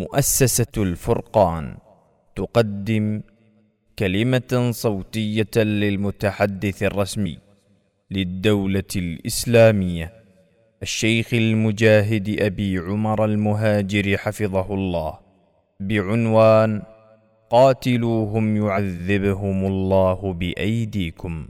مؤسسة الفرقان تقدم كلمة صوتية للمتحدث الرسمي للدولة الإسلامية الشيخ المجاهد أبي عمر المهاجر حفظه الله بعنوان قاتلوهم يعذبهم الله بأيديكم.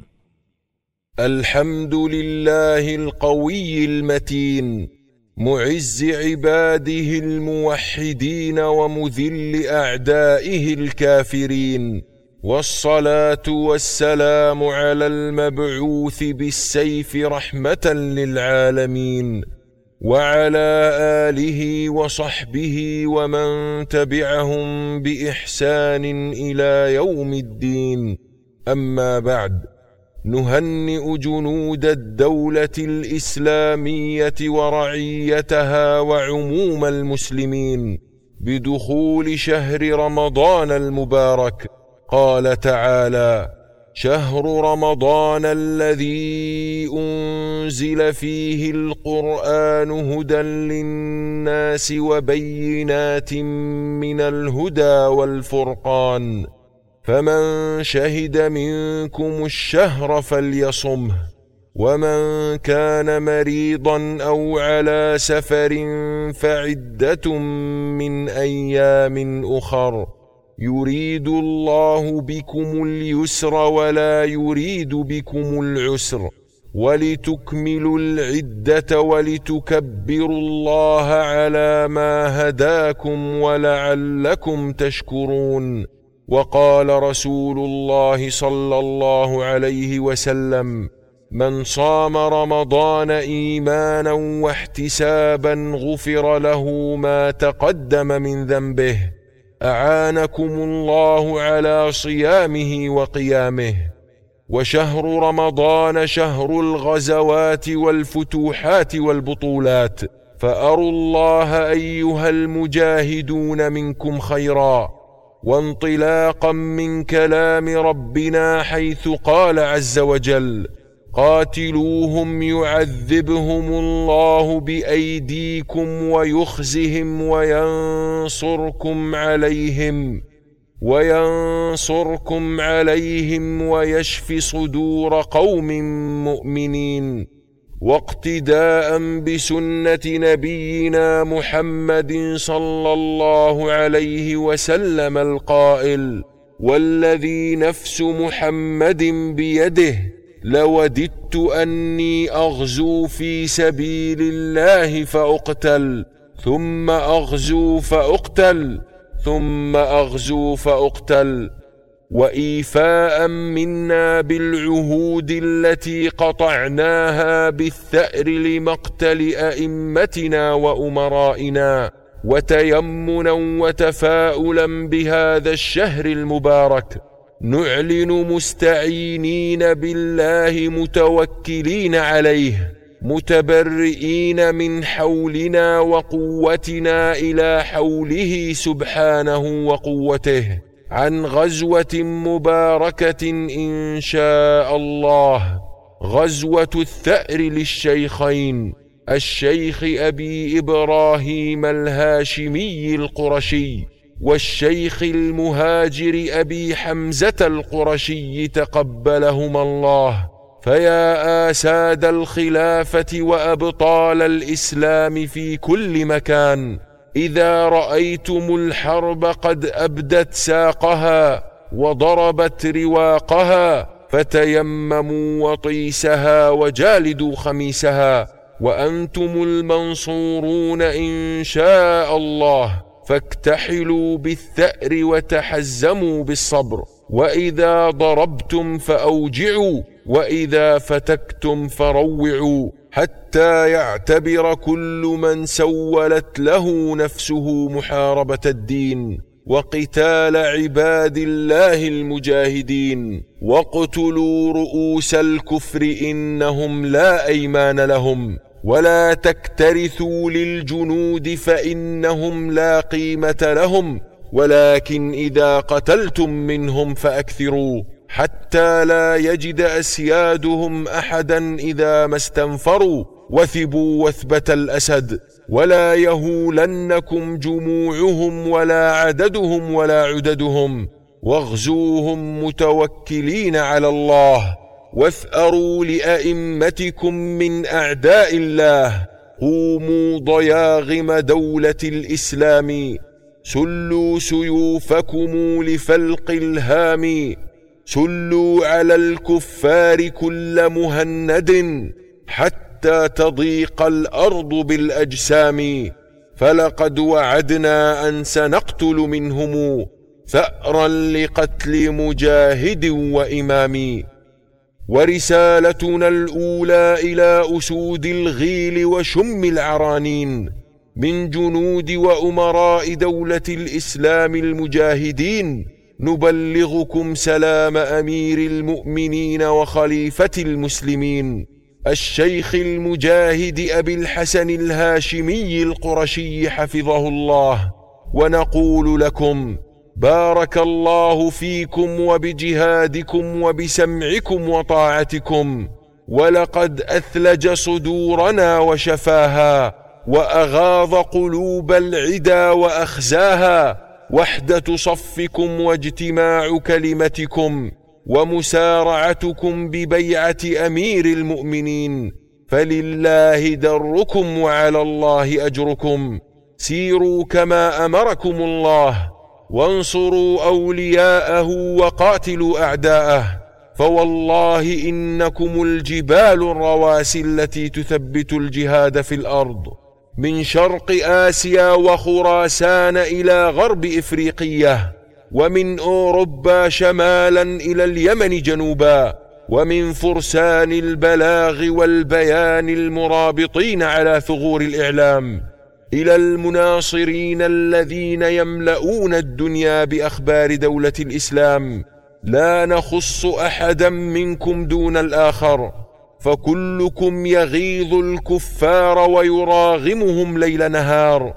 الحمد لله القوي المتين معز عباده الموحدين ومذل أعدائه الكافرين، والصلاة والسلام على المبعوث بالسيف رحمة للعالمين، وعلى آله وصحبه ومن تبعهم بإحسان إلى يوم الدين. أما بعد، نهنئ جنود الدولة الإسلامية ورعيتها وعموم المسلمين بدخول شهر رمضان المبارك. قال تعالى: شهر رمضان الذي أنزل فيه القرآن هدى للناس وبينات من الهدى والفرقان، فمن شهد منكم الشهر فليصمه، ومن كان مريضا أو على سفر فعدة من أيام أخر، يريد الله بكم اليسر ولا يريد بكم العسر، ولتكملوا العدة ولتكبروا الله على ما هداكم ولعلكم تشكرون. وقال رسول الله صلى الله عليه وسلم: من صام رمضان إيمانا واحتسابا غفر له ما تقدم من ذنبه. أعانكم الله على صيامه وقيامه. وشهر رمضان شهر الغزوات والفتوحات والبطولات، فأروا الله أيها المجاهدون منكم خيرا. وانطلاقا من كلام ربنا حيث قال عز وجل: قاتلوهم يعذبهم الله بأيديكم ويخزهم وينصركم عليهم ويشفي صدور قوم مؤمنين. واقتداء بسنة نبينا محمد صلى الله عليه وسلم القائل: والذي نفس محمد بيده لوددت أني أغزو في سبيل الله فأقتل ثم أغزو فأقتل ثم أغزو فأقتل. وإيفاء منا بالعهود التي قطعناها بالثأر لمقتل أئمتنا وأمرائنا، وتيمنا وتفاؤلا بهذا الشهر المبارك، نعلن مستعينين بالله متوكلين عليه، متبرئين من حولنا وقوتنا إلى حوله سبحانه وقوته، عن غزوة مباركة إن شاء الله، غزوة الثأر للشيخين، الشيخ أبي إبراهيم الهاشمي القرشي، والشيخ المهاجر أبي حمزة القرشي تقبلهما الله. فيا آساد الخلافة وأبطال الإسلام في كل مكان، إذا رأيتم الحرب قد أبدت ساقها وضربت رواقها، فتيمموا وطيسها وجالدوا خميسها، وأنتم المنصورون إن شاء الله، فاكتحلوا بالثأر وتحزموا بالصبر. وإذا ضربتم فأوجعوا، وإذا فتكتم فروعوا، حتى يعتبر كل من سولت له نفسه محاربة الدين وقتال عباد الله المجاهدين. واقتلوا رؤوس الكفر إنهم لا أيمان لهم، ولا تكترثوا للجنود فإنهم لا قيمة لهم، ولكن إذا قتلتم منهم فأكثروا، حتى لا يجد أسيادهم أحدا إذا ما استنفروا، وثبوا وثبة الأسد، ولا يهولنكم جموعهم ولا عددهم ولا عددهم، واغزوهم متوكلين على الله، واثأروا لأئمتكم من أعداء الله، قوموا ضياغم دولة الإسلام، سلوا سيوفكم لفلق الهام، سلوا على الكفار كل مهند، حتى تضيق الأرض بالأجسام، فلقد وعدنا أن سنقتل منهم ثأرا لقتل مجاهد وإمام. ورسالتنا الأولى إلى أسود الغيل وشم العرانين من جنود وأمراء دولة الإسلام المجاهدين، نبلغكم سلام أمير المؤمنين وخليفة المسلمين الشيخ المجاهد أبي الحسن الهاشمي القرشي حفظه الله، ونقول لكم: بارك الله فيكم وبجهادكم وبسمعكم وطاعتكم، ولقد أثلج صدورنا وشفاها، وأغاض قلوب العدا وأخزاها، وحدة صفكم واجتماع كلمتكم ومسارعتكم ببيعة أمير المؤمنين، فلله دركم وعلى الله أجركم. سيروا كما أمركم الله، وانصروا أولياءه وقاتلوا أعداءه، فوالله إنكم الجبال الرواسي التي تثبت الجهاد في الأرض، من شرق آسيا وخراسان إلى غرب إفريقية، ومن أوروبا شمالا إلى اليمن جنوبا، ومن فرسان البلاغ والبيان المرابطين على ثغور الإعلام إلى المناصرين الذين يملؤون الدنيا بأخبار دولة الإسلام. لا نخص أحدا منكم دون الآخر، فكلكم يغيظ الكفار ويراغمهم ليل نهار،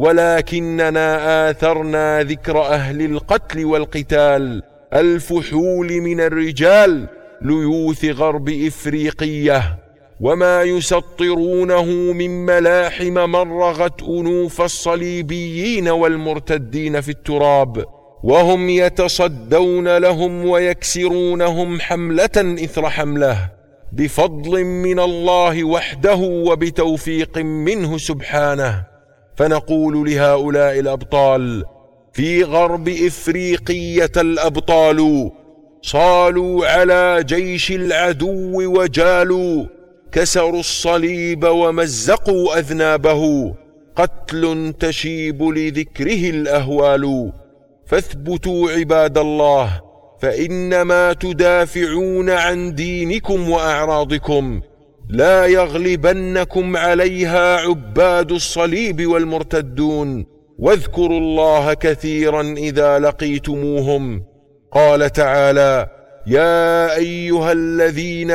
ولكننا آثرنا ذكر أهل القتل والقتال الفحول من الرجال ليوث غرب إفريقية، وما يسطرونه من ملاحم مرغت أنوف الصليبيين والمرتدين في التراب، وهم يتصدون لهم ويكسرونهم حملة إثر حمله، بفضل من الله وحده وبتوفيق منه سبحانه. فنقول لهؤلاء الأبطال في غرب إفريقية الأبطال: صالوا على جيش العدو وجالوا، كسروا الصليب ومزقوا أذنابه، قتل تشيب لذكره الأهوال. فاثبتوا عباد الله، فإنما تدافعون عن دينكم وأعراضكم، لا يغلبنكم عليها عباد الصليب والمرتدون، واذكروا الله كثيرا إذا لقيتموهم. قال تعالى: يا أيها الذين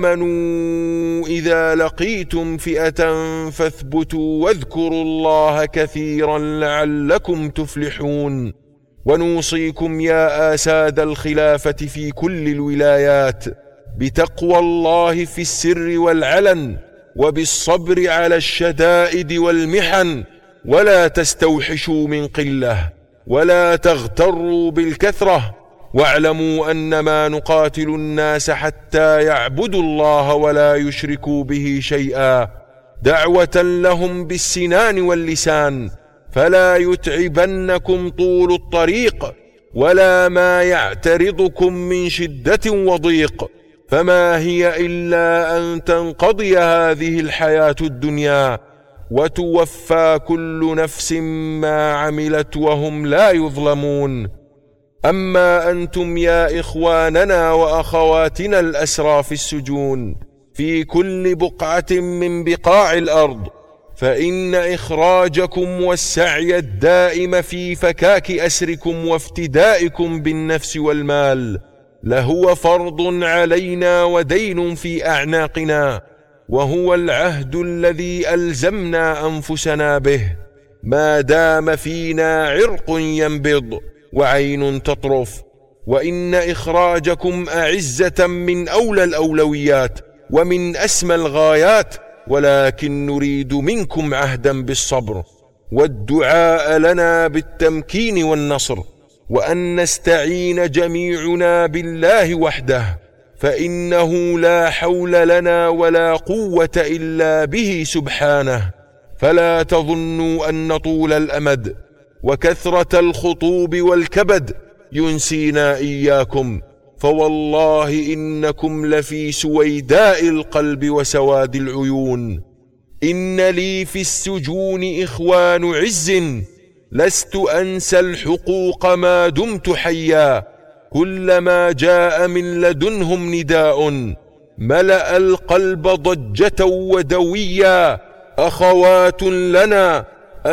آمنوا إذا لقيتم فئة فاثبتوا واذكروا الله كثيرا لعلكم تفلحون. ونوصيكم يا آساد الخلافة في كل الولايات بتقوى الله في السر والعلن، وبالصبر على الشدائد والمحن، ولا تستوحشوا من قلة، ولا تغتروا بالكثرة، واعلموا أنما نقاتل الناس حتى يعبدوا الله ولا يشركوا به شيئا، دعوة لهم بالسنان واللسان، فلا يتعبنكم طول الطريق ولا ما يعترضكم من شدة وضيق، فما هي إلا أن تنقضي هذه الحياة الدنيا وتوفى كل نفس ما عملت وهم لا يظلمون. أما أنتم يا إخواننا وأخواتنا الأسرى في السجون في كل بقعة من بقاع الأرض، فإن إخراجكم والسعي الدائم في فكاك أسركم وافتدائكم بالنفس والمال لهو فرض علينا ودين في أعناقنا، وهو العهد الذي ألزمنا أنفسنا به، ما دام فينا عرق ينبض وعين تطرف. وإن إخراجكم أعزة من أولى الأولويات ومن أسمى الغايات، ولكن نريد منكم عهدا بالصبر والدعاء لنا بالتمكين والنصر، وأن نستعين جميعنا بالله وحده، فإنه لا حول لنا ولا قوة إلا به سبحانه. فلا تظنوا أن طول الأمد وكثرة الخطوب والكبد ينسينا إياكم، فوالله إنكم لفي سويداء القلب وسواد العيون. إن لي في السجون إخوان عز، لست أنسى الحقوق ما دمت حيا، كلما جاء من لدنهم نداء ملأ القلب ضجة ودويا، أخوات لنا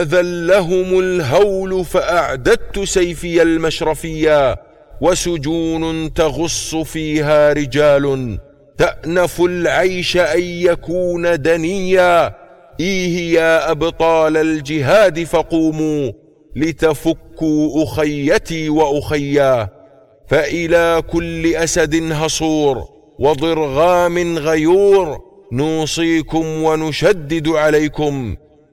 أذلهم الهول فأعددت سيفي المشرفيا، وسجون تغص فيها رجال تأنف العيش أن يكون دنيا. إيه يا أبطال الجهاد فقوموا لتفكوا أخيتي وأخيا، فإلى كل أسد هصور وضرغام غيور نوصيكم ونشدد عليكم،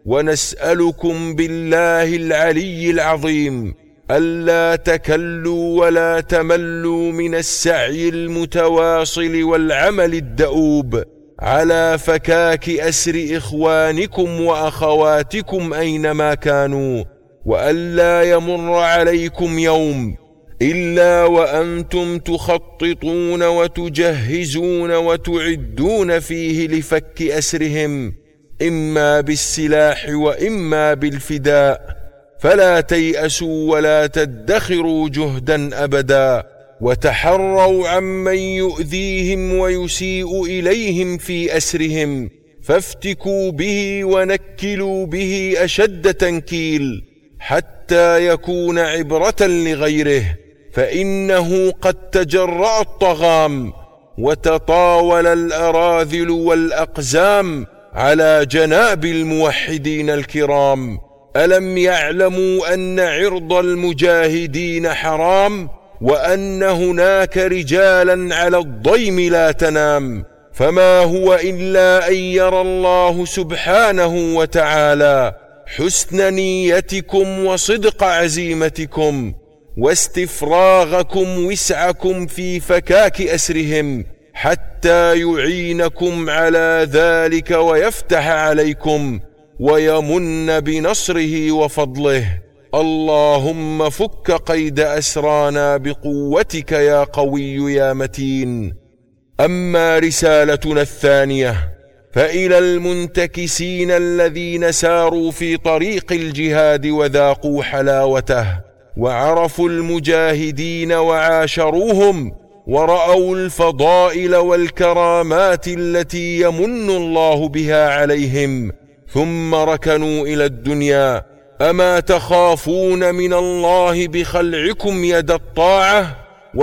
ونسألكم بالله العلي العظيم ألا تكلوا ولا تملوا من السعي المتواصل والعمل الدؤوب على فكاك أسر إخوانكم وأخواتكم أينما كانوا، وألا يمر عليكم يوم إلا وأنتم تخططون وتجهزون وتعدون فيه لفك أسرهم، إما بالسلاح وإما بالفداء. فلا تيأسوا ولا تدخروا جهدا أبدا، وتحروا عمن يؤذيهم ويسيء إليهم في أسرهم، فافتكوا به ونكلوا به أشد تنكيل حتى يكون عبرة لغيره، فإنه قد تجرأ الطغام وتطاول الأراذل والأقزام على جناب الموحدين الكرام. ألم يعلموا أن عرض المجاهدين حرام، وأن هناك رجالا على الضيم لا تنام؟ فما هو إلا أن يرى الله سبحانه وتعالى حسن نيتكم وصدق عزيمتكم واستفراغكم وسعكم في فكاك أسرهم، حتى يعينكم على ذلك ويفتح عليكم ويمن بنصره وفضله. اللهم فك قيد أسرانا بقوتك يا قوي يا متين. أما رسالتنا الثانية فإلى المنتكسين الذين ساروا في طريق الجهاد وذاقوا حلاوته، وعرفوا المجاهدين وعاشروهم، ورأوا الفضائل والكرامات التي يمن الله بها عليهم، ثم ركنوا إلى الدنيا. أما تخافون من الله بخلعكم يد الطاعة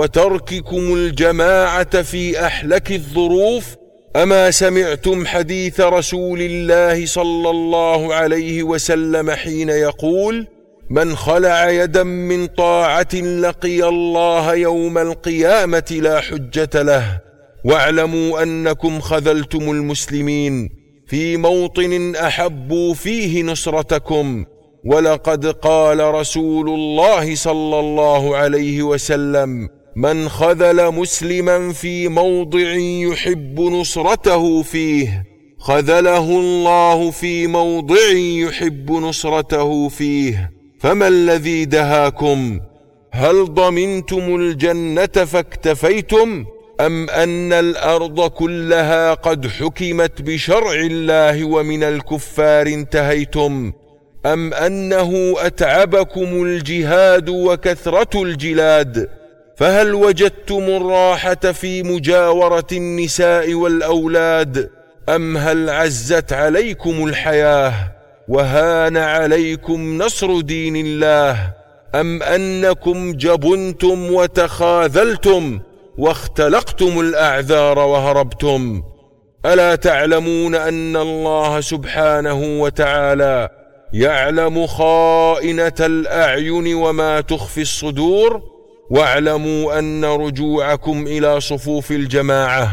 وترككم الجماعة في أحلك الظروف؟ أما سمعتم حديث رسول الله صلى الله عليه وسلم حين يقول: من خلع يدا من طاعة لقي الله يوم القيامة لا حجة له. واعلموا أنكم خذلتم المسلمين في موطن أحبوا فيه نصرتكم، ولقد قال رسول الله صلى الله عليه وسلم: من خذل مسلما في موضع يحب نصرته فيه خذله الله في موضع يحب نصرته فيه. فما الذي دهاكم؟ هل ضمنتم الجنة فاكتفيتم، أم أن الأرض كلها قد حكمت بشرع الله ومن الكفار انتهيتم، أم أنه أتعبكم الجهاد وكثرة الجلاد؟ فهل وجدتم الراحة في مجاورة النساء والأولاد، أم هل عزت عليكم الحياة وهان عليكم نصر دين الله، أم أنكم جبنتم وتخاذلتم واختلقتم الأعذار وهربتم؟ ألا تعلمون أن الله سبحانه وتعالى يعلم خائنة الأعين وما تخفي الصدور؟ واعلموا أن رجوعكم إلى صفوف الجماعة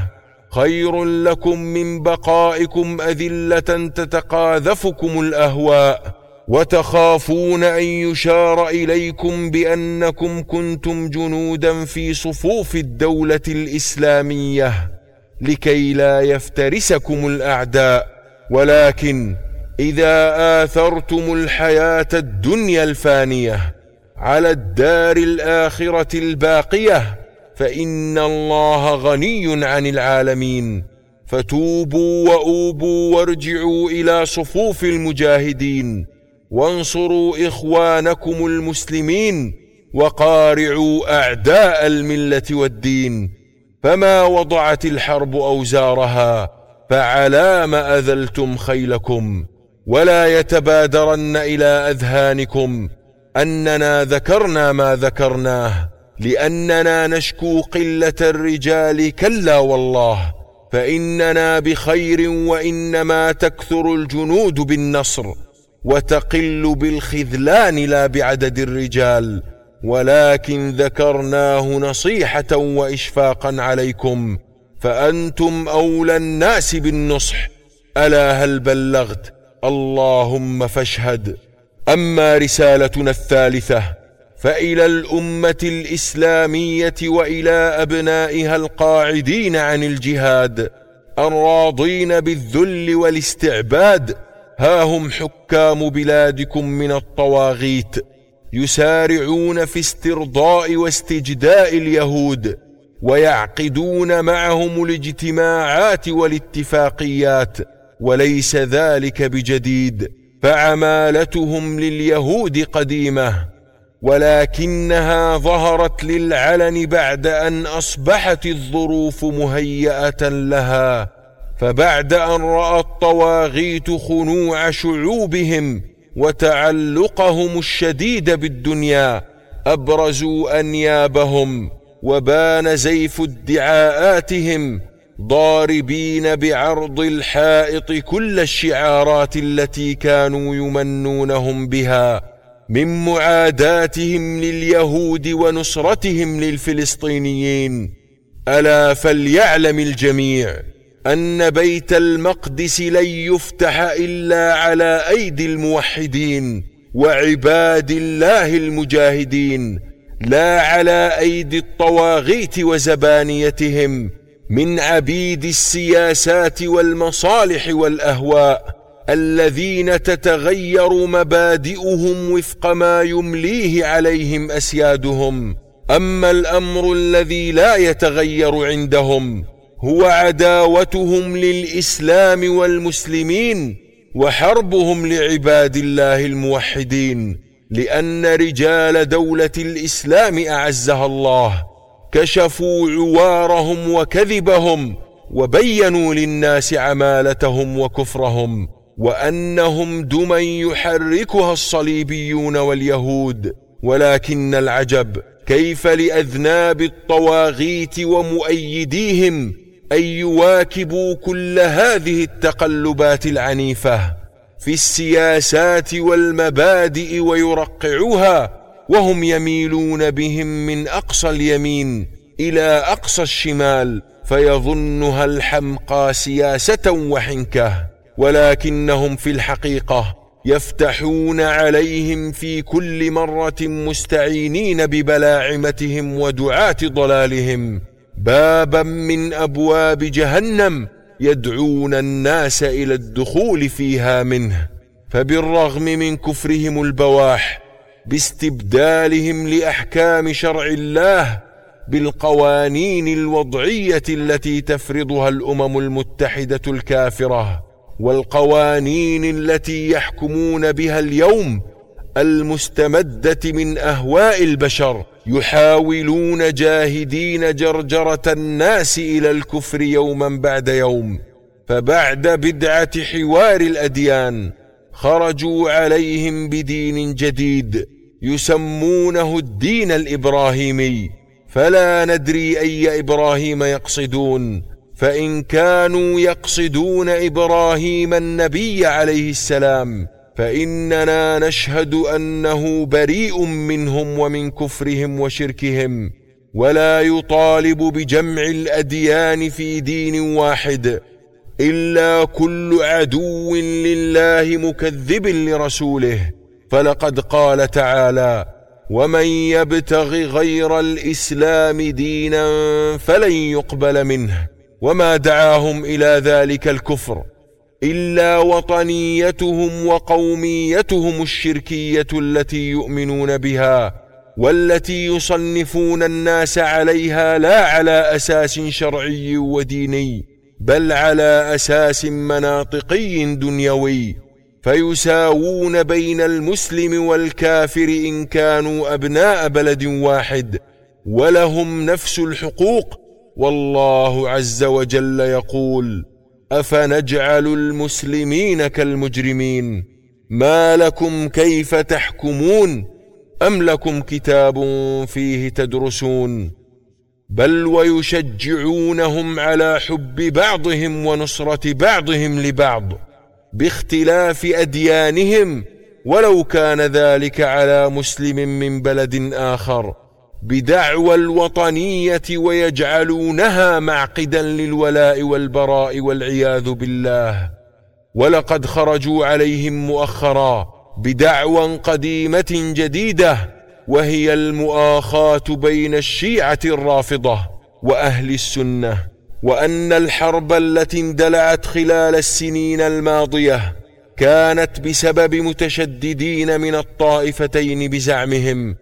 خير لكم من بقائكم أذلة تتقاذفكم الأهواء وتخافون أن يشار إليكم بأنكم كنتم جنودا في صفوف الدولة الإسلامية لكي لا يفترسكم الأعداء، ولكن إذا آثرتم الحياة الدنيا الفانية على الدار الآخرة الباقية فإن الله غني عن العالمين، فتوبوا وأوبوا وارجعوا إلى صفوف المجاهدين وانصروا إخوانكم المسلمين وقارعوا أعداء الملة والدين، فما وضعت الحرب أوزارها فعلام أذلتم خيلكم. ولا يتبادرن إلى أذهانكم أننا ذكرنا ما ذكرناه لأننا نشكو قلة الرجال، كلا والله، فإننا بخير، وإنما تكثر الجنود بالنصر وتقل بالخذلان لا بعدد الرجال، ولكن ذكرناه نصيحة وإشفاقا عليكم، فأنتم أولى الناس بالنصح. ألا هل بلغت؟ اللهم فاشهد. أما رسالتنا الثالثة فإلى الأمة الإسلامية وإلى أبنائها القاعدين عن الجهاد الراضين بالذل والاستعباد، ها هم حكام بلادكم من الطواغيت يسارعون في استرضاء واستجداء اليهود ويعقدون معهم الاجتماعات والاتفاقيات، وليس ذلك بجديد، فعمالتهم لليهود قديمة، ولكنها ظهرت للعلن بعد أن أصبحت الظروف مهيئة لها. فبعد أن رأى الطواغيت خنوع شعوبهم وتعلقهم الشديد بالدنيا أبرزوا أنيابهم وبان زيف ادعاءاتهم، ضاربين بعرض الحائط كل الشعارات التي كانوا يمنونهم بها من معاداتهم لليهود ونصرتهم للفلسطينيين. ألا فليعلم الجميع أن بيت المقدس لن يفتح إلا على أيدي الموحدين وعباد الله المجاهدين، لا على أيدي الطواغيت وزبانيتهم من عبيد السياسات والمصالح والأهواء الذين تتغير مبادئهم وفق ما يمليه عليهم أسيادهم. أما الأمر الذي لا يتغير عندهم هو عداوتهم للإسلام والمسلمين وحربهم لعباد الله الموحدين، لأن رجال دولة الإسلام أعزها الله كشفوا عوارهم وكذبهم وبينوا للناس عمالتهم وكفرهم، وأنهم دمى يحركها الصليبيون واليهود. ولكن العجب كيف لأذناب الطواغيت ومؤيديهم أن يواكبوا كل هذه التقلبات العنيفة في السياسات والمبادئ ويرقعوها، وهم يميلون بهم من أقصى اليمين إلى أقصى الشمال، فيظنها الحمقى سياسة وحنكة، ولكنهم في الحقيقة يفتحون عليهم في كل مرة مستعينين ببلاعمتهم ودعاة ضلالهم بابا من أبواب جهنم يدعون الناس إلى الدخول فيها منه. فبالرغم من كفرهم البواح باستبدالهم لأحكام شرع الله بالقوانين الوضعية التي تفرضها الأمم المتحدة الكافرة والقوانين التي يحكمون بها اليوم المستمدة من أهواء البشر، يحاولون جاهدين جرجرة الناس إلى الكفر يوما بعد يوم. فبعد بدعة حوار الأديان خرجوا عليهم بدين جديد يسمونه الدين الإبراهيمي، فلا ندري أي إبراهيم يقصدون، فإن كانوا يقصدون إبراهيم النبي عليه السلام فإننا نشهد أنه بريء منهم ومن كفرهم وشركهم، ولا يطالب بجمع الأديان في دين واحد إلا كل عدو لله مكذب لرسوله. فلقد قال تعالى: ومن يبتغ غير الإسلام دينا فلن يقبل منه، وما دعاهم إلى ذلك الكفر إلا وطنيتهم وقوميتهم الشركية التي يؤمنون بها، والتي يصنفون الناس عليها لا على أساس شرعي وديني، بل على أساس مناطقي دنيوي، فيساوون بين المسلم والكافر إن كانوا أبناء بلد واحد، ولهم نفس الحقوق. والله عز وجل يقول: أفنجعل المسلمين كالمجرمين ما لكم كيف تحكمون أم لكم كتاب فيه تدرسون. بل ويشجعونهم على حب بعضهم ونصرة بعضهم لبعض باختلاف أديانهم، ولو كان ذلك على مسلم من بلد آخر، بدعوى الوطنية، ويجعلونها معقدا للولاء والبراء والعياذ بالله. ولقد خرجوا عليهم مؤخرا بدعوى قديمة جديدة، وهي المؤاخاة بين الشيعة الرافضة وأهل السنة، وأن الحرب التي اندلعت خلال السنين الماضية كانت بسبب متشددين من الطائفتين بزعمهم،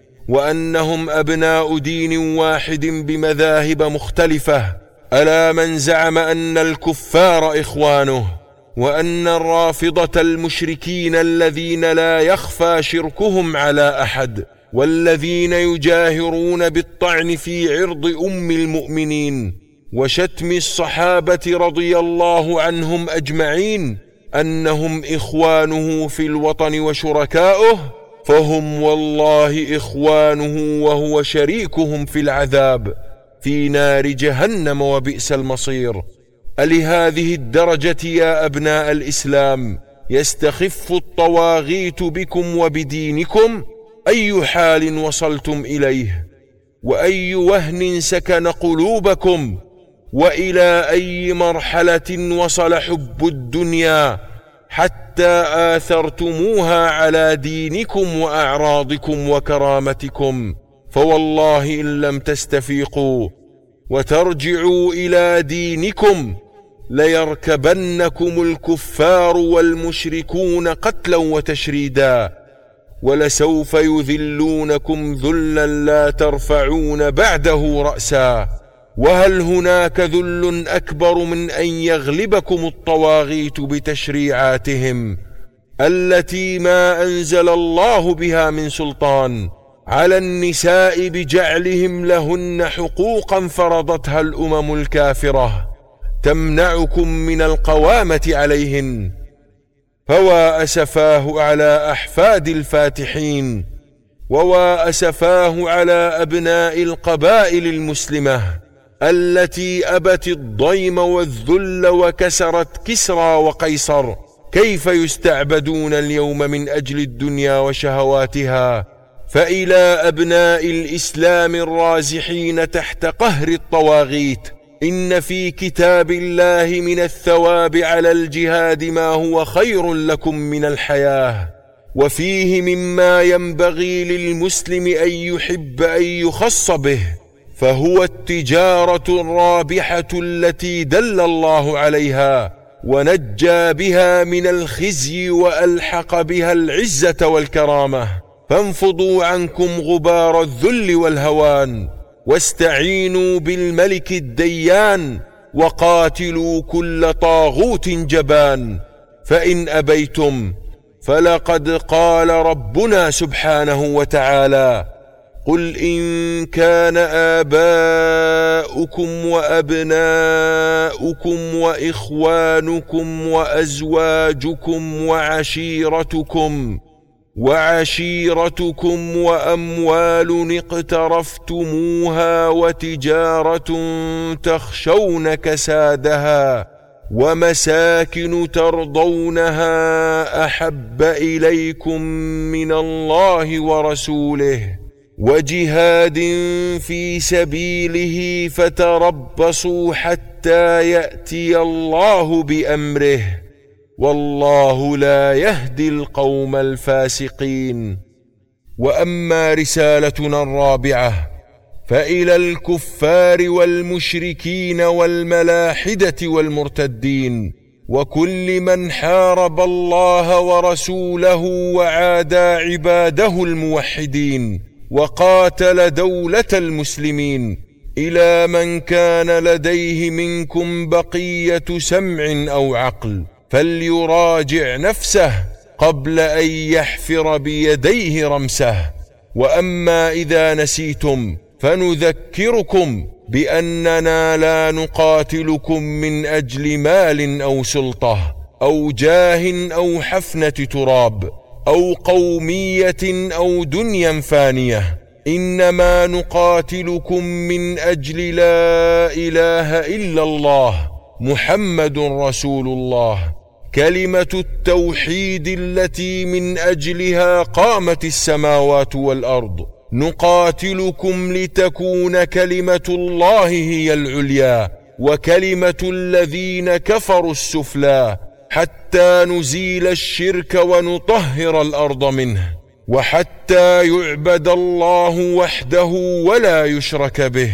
وأنهم أبناء دين واحد بمذاهب مختلفة. ألا من زعم أن الكفار إخوانه، وأن الرافضة المشركين الذين لا يخفى شركهم على أحد، والذين يجاهرون بالطعن في عرض أم المؤمنين وشتم الصحابة رضي الله عنهم أجمعين، أنهم إخوانه في الوطن وشركاؤه، فهم والله إخوانه وهو شريكهم في العذاب في نار جهنم، وبئس المصير. ألهذه الدرجة يا أبناء الإسلام يستخف الطواغيت بكم وبدينكم؟ أي حال وصلتم إليه، وأي وهن سكن قلوبكم، وإلى أي مرحلة وصل حب الدنيا حتى آثرتموها على دينكم وأعراضكم وكرامتكم؟ فوالله إن لم تستفيقوا وترجعوا إلى دينكم ليركبنكم الكفار والمشركون قتلا وتشريدا، ولسوف يذلونكم ذلا لا ترفعون بعده رأسا. وهل هناك ذل أكبر من أن يغلبكم الطواغيت بتشريعاتهم التي ما أنزل الله بها من سلطان على النساء، بجعلهم لهن حقوقا فرضتها الأمم الكافرة تمنعكم من القوامة عليهن؟ فوا أسفاه على أحفاد الفاتحين، ووا أسفاه على أبناء القبائل المسلمة التي أبت الضيم والذل وكسرت كسرى وقيصر. كيف يستعبدون اليوم من أجل الدنيا وشهواتها؟ فإلى أبناء الإسلام الرازحين تحت قهر الطواغيت، إن في كتاب الله من الثواب على الجهاد ما هو خير لكم من الحياة، وفيه مما ينبغي للمسلم أن يحب أن يخص به، فهو التجارة الرابحة التي دل الله عليها ونجى بها من الخزي وألحق بها العزة والكرامة. فانفضوا عنكم غبار الذل والهوان، واستعينوا بالملك الديان، وقاتلوا كل طاغوت جبان. فإن أبيتم فلقد قال ربنا سبحانه وتعالى: قل إن كان آباؤكم وأبناؤكم وإخوانكم وأزواجكم وعشيرتكم وأموال اقترفتموها وتجارة تخشون كسادها ومساكن ترضونها أحب إليكم من الله ورسوله وجهاد في سبيله فتربصوا حتى يأتي الله بأمره، والله لا يهدي القوم الفاسقين. وأما رسالتنا الرابعة فإلى الكفار والمشركين والملاحدة والمرتدين وكل من حارب الله ورسوله وعادى عباده الموحدين وقاتل دولة المسلمين، إلى من كان لديه منكم بقية سمع أو عقل فليراجع نفسه قبل أن يحفر بيديه رمسه. وأما إذا نسيتم فنذكركم بأننا لا نقاتلكم من أجل مال أو سلطة أو جاه أو حفنة تراب أو قومية أو دنيا فانية، إنما نقاتلكم من أجل لا إله إلا الله محمد رسول الله، كلمة التوحيد التي من أجلها قامت السماوات والأرض. نقاتلكم لتكون كلمة الله هي العليا وكلمة الذين كفروا السفلى، حتى نزيل الشرك ونطهر الأرض منه، وحتى يعبد الله وحده ولا يشرك به،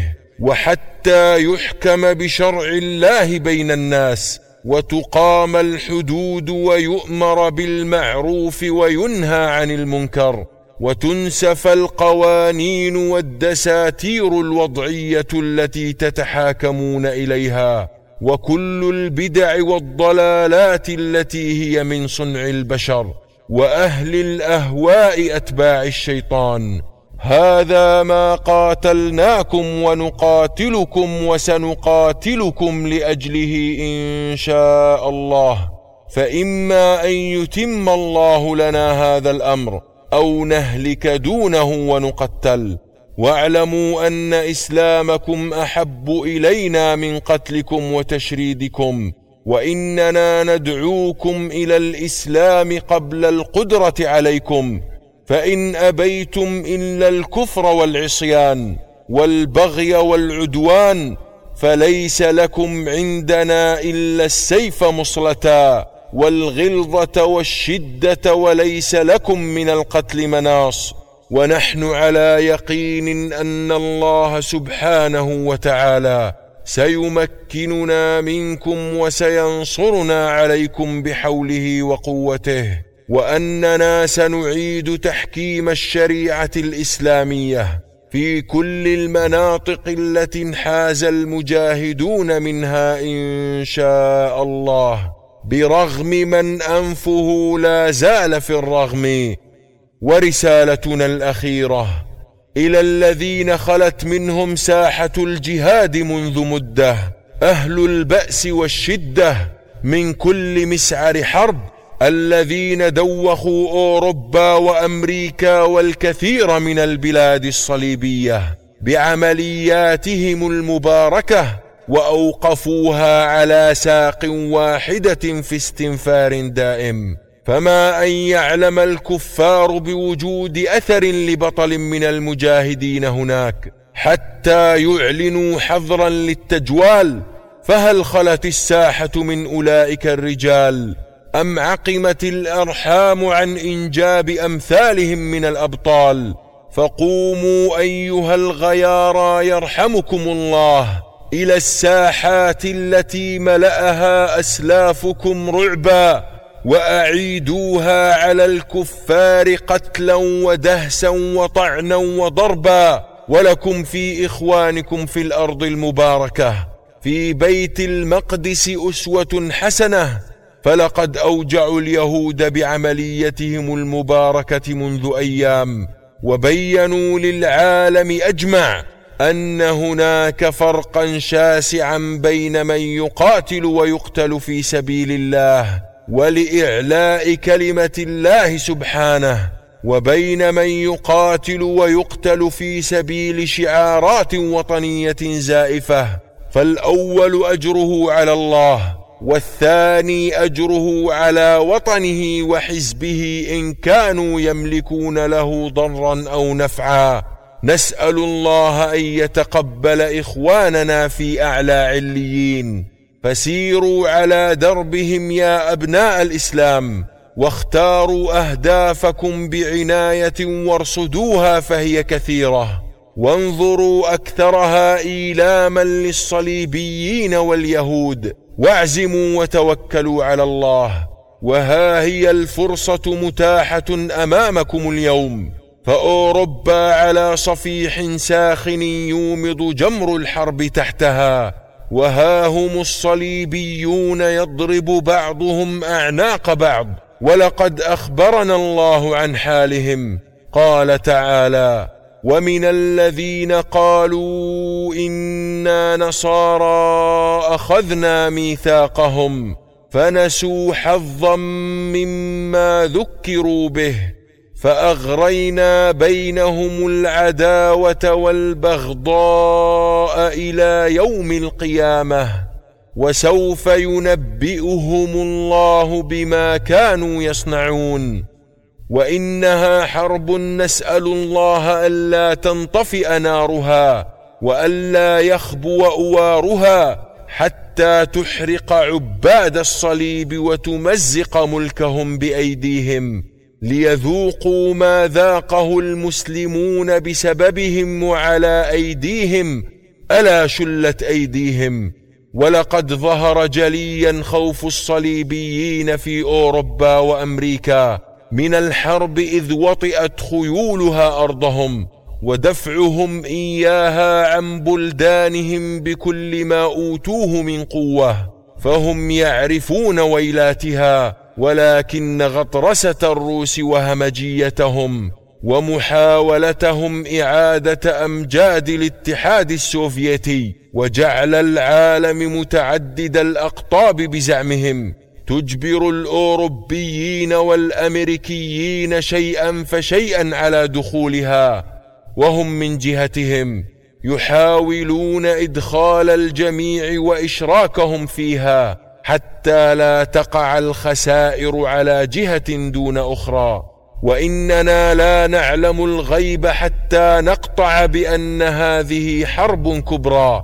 وحتى يحكم بشرع الله بين الناس، وتقام الحدود ويؤمر بالمعروف وينهى عن المنكر، وتنسف القوانين والدساتير الوضعية التي تتحاكمون إليها، وكل البدع والضلالات التي هي من صنع البشر وأهل الأهواء أتباع الشيطان. هذا ما قاتلناكم ونقاتلكم وسنقاتلكم لأجله إن شاء الله، فإما أن يتم الله لنا هذا الأمر أو نهلك دونه ونقتل. واعلموا أن إسلامكم أحب إلينا من قتلكم وتشريدكم، وإننا ندعوكم إلى الإسلام قبل القدرة عليكم، فإن أبيتم إلا الكفر والعصيان والبغي والعدوان فليس لكم عندنا إلا السيف مصلتا والغلظة والشدة، وليس لكم من القتل مناص. ونحن على يقين أن الله سبحانه وتعالى سيمكننا منكم وسينصرنا عليكم بحوله وقوته، وأننا سنعيد تحكيم الشريعة الإسلامية في كل المناطق التي انحاز المجاهدون منها إن شاء الله، برغم من أنفه لا زال في الرغم. ورسالتنا الأخيرة إلى الذين خلت منهم ساحة الجهاد منذ مدة، أهل البأس والشدة من كل مسعر حرب، الذين دوخوا أوروبا وأمريكا والكثير من البلاد الصليبية بعملياتهم المباركة، وأوقفوها على ساق واحدة في استنفار دائم. فما أن يعلم الكفار بوجود أثر لبطل من المجاهدين هناك حتى يعلنوا حظرا للتجوال، فهل خلت الساحة من أولئك الرجال أم عقمت الأرحام عن إنجاب أمثالهم من الأبطال؟ فقوموا أيها الغيارى يرحمكم الله إلى الساحات التي ملأها أسلافكم رعبا، وأعيدوها على الكفار قتلا ودهسا وطعنا وضربا، ولكم في إخوانكم في الأرض المباركة في بيت المقدس أسوة حسنة. فلقد أوجعوا اليهود بعمليتهم المباركة منذ أيام، وبينوا للعالم أجمع أن هناك فرقا شاسعا بين من يقاتل ويقتل في سبيل الله ولإعلاء كلمة الله سبحانه، وبين من يقاتل ويقتل في سبيل شعارات وطنية زائفة، فالأول أجره على الله، والثاني أجره على وطنه وحزبه إن كانوا يملكون له ضرا أو نفعا. نسأل الله أن يتقبل إخواننا في أعلى عليين، فسيروا على دربهم يا أبناء الإسلام، واختاروا أهدافكم بعناية وارصدوها فهي كثيرة، وانظروا أكثرها إيلاما للصليبيين واليهود، واعزموا وتوكلوا على الله. وها هي الفرصة متاحة أمامكم اليوم، فأوروبا على صفيح ساخن يومض جمر الحرب تحتها، وها هم الصليبيون يضرب بعضهم أعناق بعض، ولقد أخبرنا الله عن حالهم. قال تعالى: ومن الذين قالوا إنا نصارى أخذنا ميثاقهم فنسوا حظا مما ذكروا به فأغرينا بينهم العداوة والبغضاء إلى يوم القيامة وسوف ينبئهم الله بما كانوا يصنعون. وإنها حرب نسأل الله ألا تنطفئ نارها وألا يخبو أوارها حتى تحرق عباد الصليب وتمزق ملكهم بأيديهم، ليذوقوا ما ذاقه المسلمون بسببهم وعلى أيديهم، ألا شلت أيديهم. ولقد ظهر جليا خوف الصليبيين في أوروبا وأمريكا من الحرب إذ وطئت خيولها أرضهم، ودفعهم إياها عن بلدانهم بكل ما أوتوه من قوة، فهم يعرفون ويلاتها، ولكن غطرسة الروس وهمجيتهم ومحاولتهم إعادة أمجاد الاتحاد السوفيتي وجعل العالم متعدد الأقطاب بزعمهم تجبر الأوروبيين والأمريكيين شيئا فشيئا على دخولها، وهم من جهتهم يحاولون إدخال الجميع وإشراكهم فيها حتى لا تقع الخسائر على جهة دون أخرى. وإننا لا نعلم الغيب حتى نقطع بأن هذه حرب كبرى،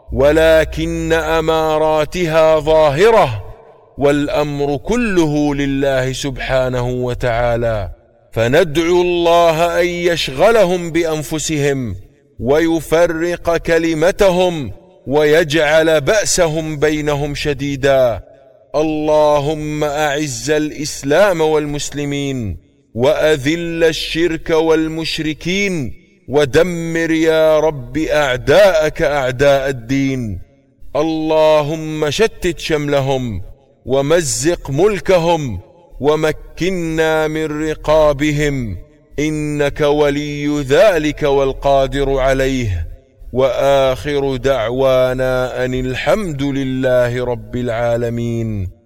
ولكن أماراتها ظاهرة، والأمر كله لله سبحانه وتعالى. فندعو الله أن يشغلهم بأنفسهم ويفرق كلمتهم ويجعل بأسهم بينهم شديدا. اللهم أعز الإسلام والمسلمين وأذل الشرك والمشركين، ودمر يا رب أعداءك أعداء الدين. اللهم شتت شملهم ومزق ملكهم ومكنا من رقابهم، إنك ولي ذلك والقادر عليه. وآخر دعوانا أن الحمد لله رب العالمين.